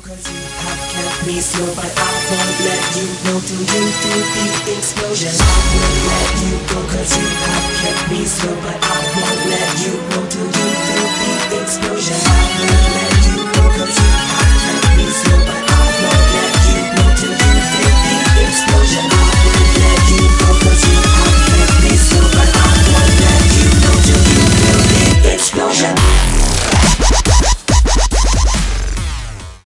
'cause you have kept me slow, but I won't let you go till you do the explosion. I won't let you go 'cause